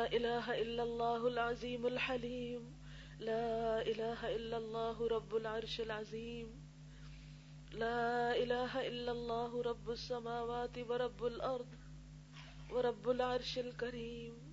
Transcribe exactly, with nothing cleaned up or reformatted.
इलाहा इल्लल्लाहुल अज़ीमुल हलीम, ला इलाहा इल्लल्लाहु रब्बुल अर्शिल अज़ीम, ला इलाहा इल्लल्लाहु रब्बुस समावाति व रब्बुल अर्द व रब्बुल अर्शिल करीम।